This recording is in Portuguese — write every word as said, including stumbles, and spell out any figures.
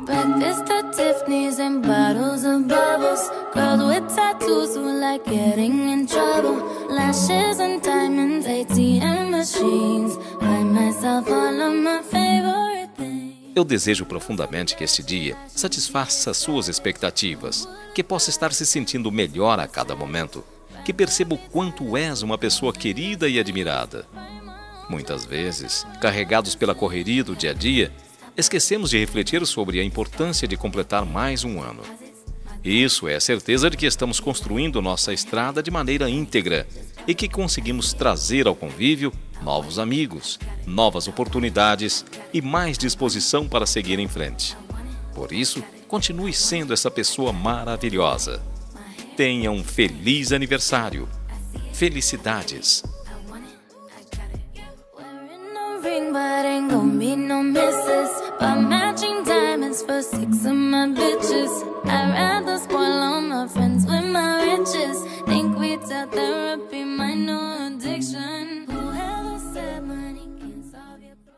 Breakfast at Tiffany's and bottles of bubbles. Girls with tattoos who like getting in trouble. Lashes and diamonds, A T M machines. Buy myself all of my favorite things. Eu desejo profundamente que este dia satisfaça suas expectativas, que possa estar se sentindo melhor a cada momento, que perceba o quanto és uma pessoa querida e admirada. Muitas vezes, carregados pela correria do dia a dia, esquecemos de refletir sobre a importância de completar mais um ano. Isso é a certeza de que estamos construindo nossa estrada de maneira íntegra e que conseguimos trazer ao convívio novos amigos, novas oportunidades e mais disposição para seguir em frente. Por isso, continue sendo essa pessoa maravilhosa. Tenha um feliz aniversário. Felicidades! But ain't gon' be no misses. But matching diamonds for six of my bitches. I'd rather